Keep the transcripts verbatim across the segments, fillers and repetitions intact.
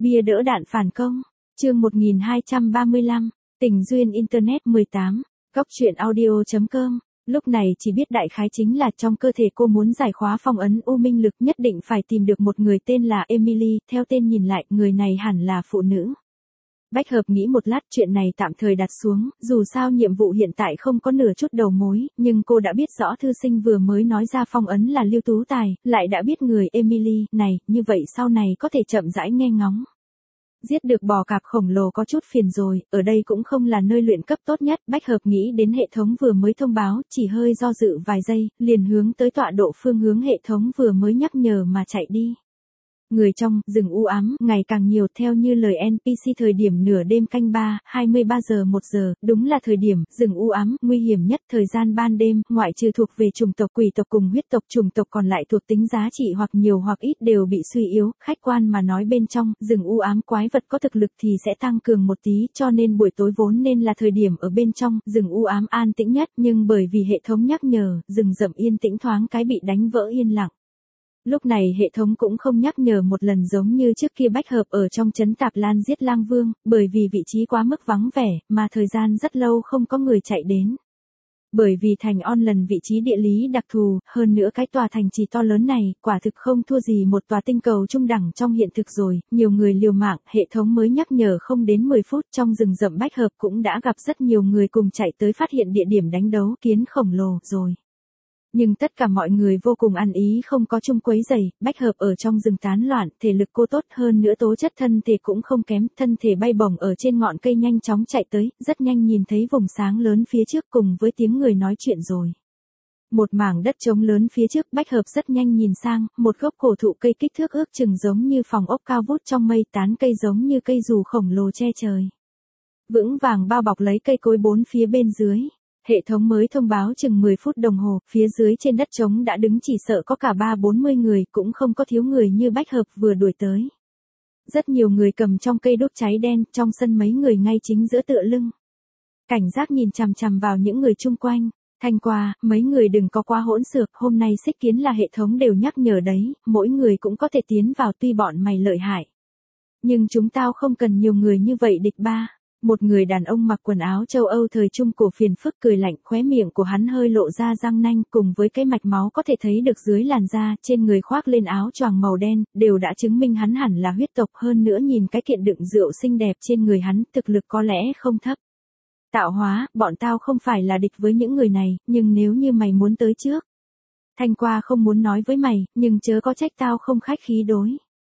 Bia đỡ đạn phản công. Chương một nghìn hai trăm ba mươi lăm. Tình duyên internet mười tám. Góc truyện audio chấm com. Lúc này chỉ biết đại khái chính là trong cơ thể cô muốn giải khóa phong ấn u minh lực, nhất định phải tìm được một người tên là Emily, theo tên nhìn lại, người này hẳn là phụ nữ. Bách Hợp nghĩ một lát, chuyện này tạm thời đặt xuống, dù sao nhiệm vụ hiện tại không có nửa chút đầu mối, nhưng cô đã biết rõ thư sinh vừa mới nói ra phong ấn là Lưu Tú Tài, lại đã biết người Emily này, như vậy sau này có thể chậm rãi nghe ngóng. Giết được bò cạp khổng lồ có chút phiền rồi, ở đây cũng không là nơi luyện cấp tốt nhất, Bách Hợp nghĩ đến hệ thống vừa mới thông báo, chỉ hơi do dự vài giây, liền hướng tới tọa độ phương hướng hệ thống vừa mới nhắc nhở mà chạy đi. Người trong rừng u ám ngày càng nhiều, theo như lời en pê xê thời điểm nửa đêm canh ba, hai mươi ba giờ một giờ, đúng là thời điểm rừng u ám nguy hiểm nhất. Thời gian ban đêm, ngoại trừ thuộc về chủng tộc quỷ tộc cùng huyết tộc, chủng tộc còn lại thuộc tính giá trị hoặc nhiều hoặc ít đều bị suy yếu. Khách quan mà nói, bên trong rừng u ám quái vật có thực lực thì sẽ tăng cường một tí, cho nên buổi tối vốn nên là thời điểm ở bên trong rừng u ám an tĩnh nhất, nhưng bởi vì hệ thống nhắc nhở, rừng rậm yên tĩnh thoáng cái bị đánh vỡ yên lặng. Lúc này hệ thống cũng không nhắc nhở một lần giống như trước kia Bách Hợp ở trong trấn Tạp Lan giết lang vương, bởi vì vị trí quá mức vắng vẻ, mà thời gian rất lâu không có người chạy đến. Bởi vì thành On lần vị trí địa lý đặc thù, hơn nữa cái tòa thành trì to lớn này, quả thực không thua gì một tòa tinh cầu trung đẳng trong hiện thực rồi, nhiều người liều mạng, hệ thống mới nhắc nhở không đến mười phút, trong rừng rậm Bách Hợp cũng đã gặp rất nhiều người cùng chạy tới phát hiện địa điểm đánh đấu kiến khổng lồ rồi. Nhưng tất cả mọi người vô cùng ăn ý, không có chung quấy rầy. Bách Hợp ở trong rừng tán loạn, thể lực cô tốt hơn nữa tố chất thân thể cũng không kém, thân thể bay bổng ở trên ngọn cây nhanh chóng chạy tới, rất nhanh nhìn thấy vùng sáng lớn phía trước cùng với tiếng người nói chuyện rồi. Một mảng đất trống lớn phía trước, Bách Hợp rất nhanh nhìn sang, một gốc cổ thụ cây kích thước ước chừng giống như phòng ốc cao vút trong mây, tán cây giống như cây dù khổng lồ che trời. Vững vàng bao bọc lấy cây cối bốn phía bên dưới. Hệ thống mới thông báo chừng mười phút đồng hồ, phía dưới trên đất trống đã đứng chỉ sợ có cả ba bốn mươi người, cũng không có thiếu người như Bách Hợp vừa đuổi tới. Rất nhiều người cầm trong cây đốt cháy đen, trong sân mấy người ngay chính giữa tựa lưng. Cảnh giác nhìn chằm chằm vào những người chung quanh. Thanh qua, mấy người đừng có quá hỗn xược, hôm nay xích kiến là hệ thống đều nhắc nhở đấy, mỗi người cũng có thể tiến vào tuy bọn mày lợi hại. Nhưng chúng tao không cần nhiều người như vậy địch ba. Một người đàn ông mặc quần áo châu Âu thời trung cổ phiền phức cười lạnh, khóe miệng của hắn hơi lộ ra răng nanh, cùng với cái mạch máu có thể thấy được dưới làn da, trên người khoác lên áo choàng màu đen, đều đã chứng minh hắn hẳn là huyết tộc, hơn nữa nhìn cái kiện đựng rượu xinh đẹp trên người hắn, thực lực có lẽ không thấp. Tạo hóa, bọn tao không phải là địch với những người này, nhưng nếu như mày muốn tới trước. Thanh qua không muốn nói với mày, nhưng chớ có trách tao không khách khí đối.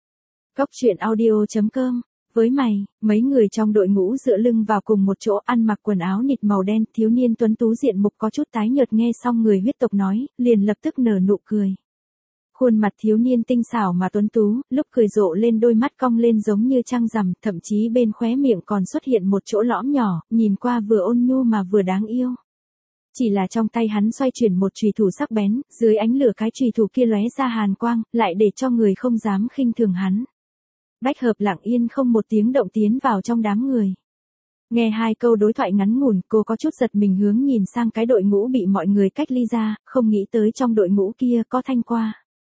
Góc truyện audio chấm com. Với mày, mấy người trong đội ngũ dựa lưng vào cùng một chỗ, ăn mặc quần áo nịt màu đen, thiếu niên tuấn tú diện mục có chút tái nhợt, nghe xong người huyết tộc nói, liền lập tức nở nụ cười. Khuôn mặt thiếu niên tinh xảo mà tuấn tú, lúc cười rộ lên đôi mắt cong lên giống như trăng rằm, thậm chí bên khóe miệng còn xuất hiện một chỗ lõm nhỏ, nhìn qua vừa ôn nhu mà vừa đáng yêu. Chỉ là trong tay hắn xoay chuyển một chùy thủ sắc bén, dưới ánh lửa cái chùy thủ kia lóe ra hàn quang, lại để cho người không dám khinh thường hắn. Bách Hợp lặng yên không một tiếng động tiến vào trong đám người. Nghe hai câu đối thoại ngắn ngủn, cô có chút giật mình hướng nhìn sang cái đội ngũ bị mọi người cách ly ra, không nghĩ tới trong đội ngũ kia có Thanh Qua.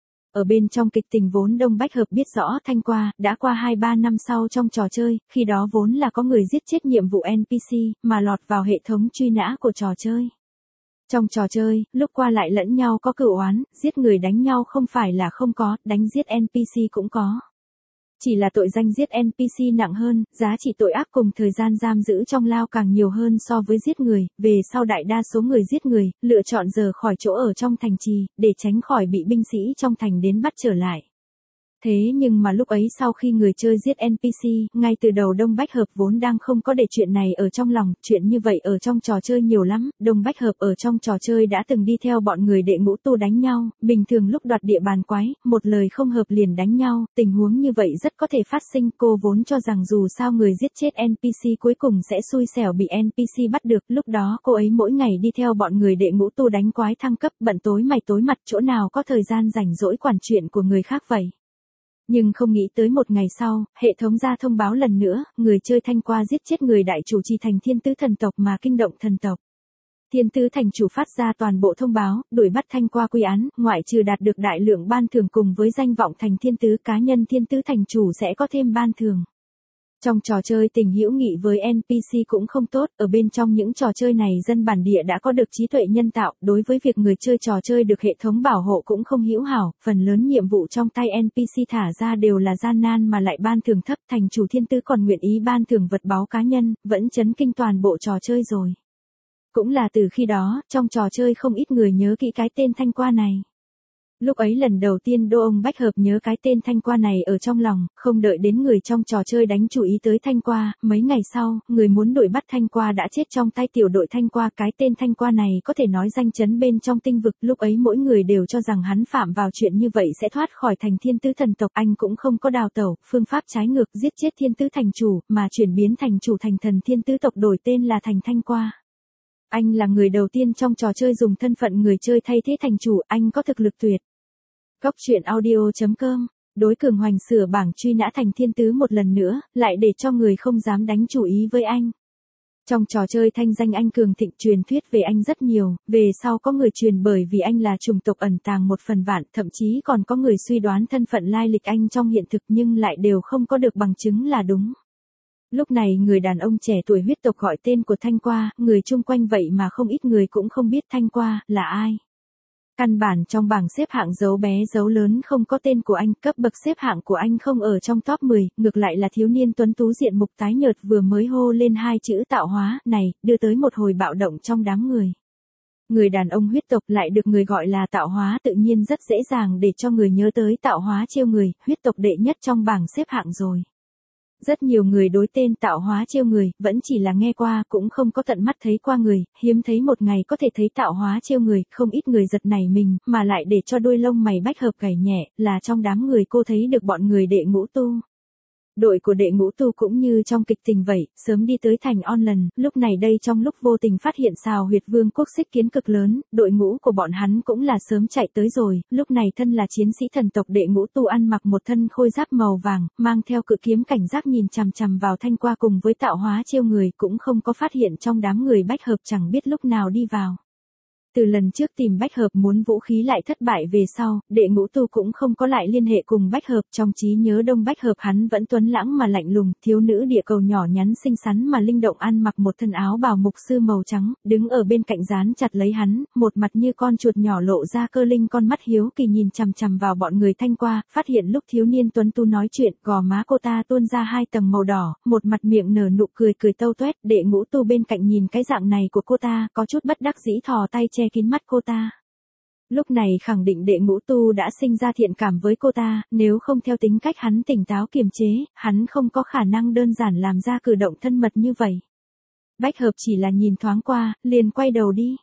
Ở bên trong kịch tình vốn đông, Bách Hợp biết rõ Thanh Qua đã qua hai ba năm sau trong trò chơi, khi đó vốn là có người giết chết nhiệm vụ en pê xê, mà lọt vào hệ thống truy nã của trò chơi. Trong trò chơi, lúc qua lại lẫn nhau có cửu oán, giết người đánh nhau không phải là không có, đánh giết en pê xê cũng có. Chỉ là tội danh giết en pê xê nặng hơn, giá trị tội ác cùng thời gian giam giữ trong lao càng nhiều hơn so với giết người, về sau đại đa số người giết người, lựa chọn rời khỏi chỗ ở trong thành trì, để tránh khỏi bị binh sĩ trong thành đến bắt trở lại. Thế nhưng mà lúc ấy sau khi người chơi giết en pê xê, ngay từ đầu Đông Bách Hợp vốn đang không có để chuyện này ở trong lòng, chuyện như vậy ở trong trò chơi nhiều lắm, Đông Bách Hợp ở trong trò chơi đã từng đi theo bọn người đệ ngũ tu đánh nhau, bình thường lúc đoạt địa bàn quái, một lời không hợp liền đánh nhau, tình huống như vậy rất có thể phát sinh, cô vốn cho rằng dù sao người giết chết en pê xê cuối cùng sẽ xui xẻo bị en pê xê bắt được, lúc đó cô ấy mỗi ngày đi theo bọn người đệ ngũ tu đánh quái thăng cấp, bận tối mày tối mặt, chỗ nào có thời gian rảnh rỗi quản chuyện của người khác vậy. Nhưng không nghĩ tới một ngày sau, hệ thống ra thông báo lần nữa, người chơi Thanh Qua giết chết người đại chủ trì thành Thiên Tứ thần tộc mà kinh động thần tộc. Thiên Tứ Thành chủ phát ra toàn bộ thông báo, đuổi bắt Thanh Qua quy án, ngoại trừ đạt được đại lượng ban thưởng cùng với danh vọng thành thiên tứ, cá nhân Thiên Tứ Thành chủ sẽ có thêm ban thưởng. Trong trò chơi tình hữu nghị với en pê xê cũng không tốt, ở bên trong những trò chơi này dân bản địa đã có được trí tuệ nhân tạo, đối với việc người chơi trò chơi được hệ thống bảo hộ cũng không hữu hảo, phần lớn nhiệm vụ trong tay en pê xê thả ra đều là gian nan mà lại ban thưởng thấp, thành chủ Thiên Tứ còn nguyện ý ban thưởng vật báu cá nhân, vẫn chấn kinh toàn bộ trò chơi rồi. Cũng là từ khi đó, trong trò chơi không ít người nhớ kỹ cái tên Thanh Qua này. Lúc ấy lần đầu tiên đô ông Bách Hợp nhớ cái tên Thanh Qua này ở trong lòng, không đợi đến người trong trò chơi đánh chú ý tới Thanh Qua, mấy ngày sau, người muốn đuổi bắt Thanh Qua đã chết trong tay tiểu đội Thanh Qua, cái tên Thanh Qua này có thể nói danh chấn bên trong tinh vực, lúc ấy mỗi người đều cho rằng hắn phạm vào chuyện như vậy sẽ thoát khỏi thành Thiên Tứ thần tộc, anh cũng không có đào tẩu, phương pháp trái ngược giết chết Thiên Tứ thành chủ, mà chuyển biến thành chủ thành thần Thiên Tứ tộc đổi tên là thành Thanh Qua. Anh là người đầu tiên trong trò chơi dùng thân phận người chơi thay thế thành chủ, anh có thực lực tuyệt. Góc truyện audio chấm com, đối Cường Hoành sửa bảng truy nã thành Thiên Tứ một lần nữa, lại để cho người không dám đánh chủ ý với anh. Trong trò chơi thanh danh anh cường thịnh, truyền thuyết về anh rất nhiều, về sau có người truyền bởi vì anh là chủng tộc ẩn tàng một phần vạn, thậm chí còn có người suy đoán thân phận lai lịch anh trong hiện thực nhưng lại đều không có được bằng chứng là đúng. Lúc này người đàn ông trẻ tuổi huyết tộc gọi tên của Thanh Qua, người chung quanh vậy mà không ít người cũng không biết Thanh Qua là ai. Căn bản trong bảng xếp hạng dấu bé dấu lớn không có tên của anh, cấp bậc xếp hạng của anh không ở trong top mười, ngược lại là thiếu niên tuấn tú diện mục tái nhợt vừa mới hô lên hai chữ tạo hóa này, đưa tới một hồi bạo động trong đám người. Người đàn ông huyết tộc lại được người gọi là tạo hóa tự nhiên rất dễ dàng để cho người nhớ tới tạo hóa trêu người, huyết tộc đệ nhất trong bảng xếp hạng rồi. Rất nhiều người đối tên tạo hóa trêu người, vẫn chỉ là nghe qua, cũng không có tận mắt thấy qua người, hiếm thấy một ngày có thể thấy tạo hóa trêu người, không ít người giật nảy mình, mà lại để cho đôi lông mày Bách Hợp gảy nhẹ, là trong đám người cô thấy được bọn người đệ ngũ tu. Đội của đệ ngũ tu cũng như trong kịch tình vậy, sớm đi tới thành On lần, lúc này đây trong lúc vô tình phát hiện Sào Huyệt Vương quốc xích kiến cực lớn, đội ngũ của bọn hắn cũng là sớm chạy tới rồi, lúc này thân là chiến sĩ thần tộc đệ ngũ tu ăn mặc một thân khôi giáp màu vàng, mang theo cự kiếm cảnh giác nhìn chằm chằm vào Thanh Qua cùng với tạo hóa trêu người, cũng không có phát hiện trong đám người Bách Hợp chẳng biết lúc nào đi vào. Từ lần trước tìm Bách Hợp muốn vũ khí lại thất bại về sau, đệ ngũ tu cũng không có lại liên hệ cùng Bách Hợp, trong trí nhớ Đông Bách Hợp hắn vẫn tuấn lãng mà lạnh lùng, thiếu nữ địa cầu nhỏ nhắn xinh xắn mà linh động ăn mặc một thân áo bào mục sư màu trắng, đứng ở bên cạnh dán chặt lấy hắn, một mặt như con chuột nhỏ lộ ra cơ linh con mắt hiếu kỳ nhìn chằm chằm vào bọn người Thanh Qua, phát hiện lúc thiếu niên tuấn tu nói chuyện, gò má cô ta tuôn ra hai tầng màu đỏ, một mặt miệng nở nụ cười cười tâu tuét, đệ ngũ tu bên cạnh nhìn cái dạng này của cô ta, có chút bất đắc dĩ thò tay che kín mắt cô ta. Lúc này khẳng định đệ ngũ tu đã sinh ra thiện cảm với cô ta, nếu không theo tính cách hắn tỉnh táo kiềm chế, hắn không có khả năng đơn giản làm ra cử động thân mật như vậy. Bách Hợp chỉ là nhìn thoáng qua, liền quay đầu đi.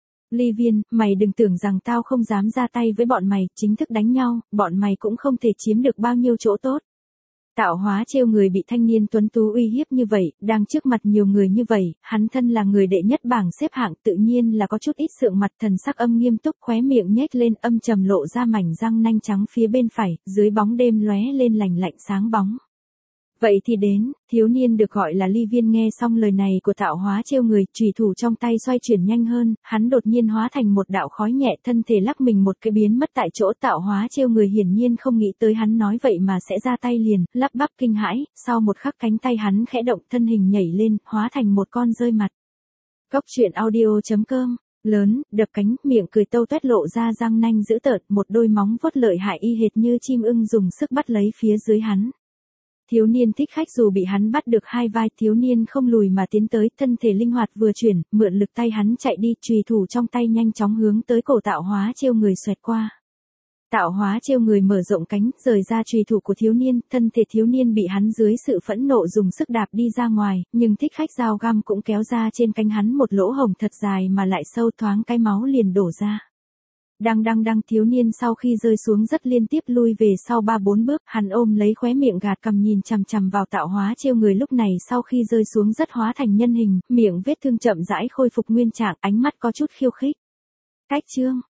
Ly Viên, mày đừng tưởng rằng tao không dám ra tay với bọn mày, chính thức đánh nhau, bọn mày cũng không thể chiếm được bao nhiêu chỗ tốt. Tạo hóa trêu người bị thanh niên tuấn tú uy hiếp như vậy, đang trước mặt nhiều người như vậy, hắn thân là người đệ nhất bảng xếp hạng tự nhiên là có chút ít sượng mặt, thần sắc âm nghiêm túc, khóe miệng nhếch lên âm trầm lộ ra mảnh răng nanh trắng phía bên phải, dưới bóng đêm lóe lên lành lạnh sáng bóng. Vậy thì đến, thiếu niên được gọi là Ly Viên nghe xong lời này của tạo hóa trêu người, chùy thủ trong tay xoay chuyển nhanh hơn, hắn đột nhiên hóa thành một đạo khói nhẹ, thân thể lắc mình một cái biến mất tại chỗ. Tạo hóa trêu người hiển nhiên không nghĩ tới hắn nói vậy mà sẽ ra tay liền, lắp bắp kinh hãi, sau một khắc cánh tay hắn khẽ động, thân hình nhảy lên, hóa thành một con rơi mặt. Góc truyện audio chấm com, lớn, đập cánh, miệng cười tâu tuét lộ ra răng nanh dữ tợn, một đôi móng vuốt lợi hại y hệt như chim ưng dùng sức bắt lấy phía dưới hắn. Thiếu niên thích khách dù bị hắn bắt được hai vai, thiếu niên không lùi mà tiến tới, thân thể linh hoạt vừa chuyển, mượn lực tay hắn chạy đi, chùy thủ trong tay nhanh chóng hướng tới cổ tạo hóa trêu người xoẹt qua. Tạo hóa trêu người mở rộng cánh, rời ra chùy thủ của thiếu niên, thân thể thiếu niên bị hắn dưới sự phẫn nộ dùng sức đạp đi ra ngoài, nhưng thích khách dao găm cũng kéo ra trên cánh hắn một lỗ hổng thật dài mà lại sâu, thoáng cái máu liền đổ ra. Đang đang đang thiếu niên sau khi rơi xuống rất liên tiếp lui về sau ba bốn bước, hắn ôm lấy khóe miệng gạt cằm nhìn chằm chằm vào tạo hóa trêu người, lúc này sau khi rơi xuống rất hóa thành nhân hình, miệng vết thương chậm rãi khôi phục nguyên trạng, ánh mắt có chút khiêu khích. Cách chương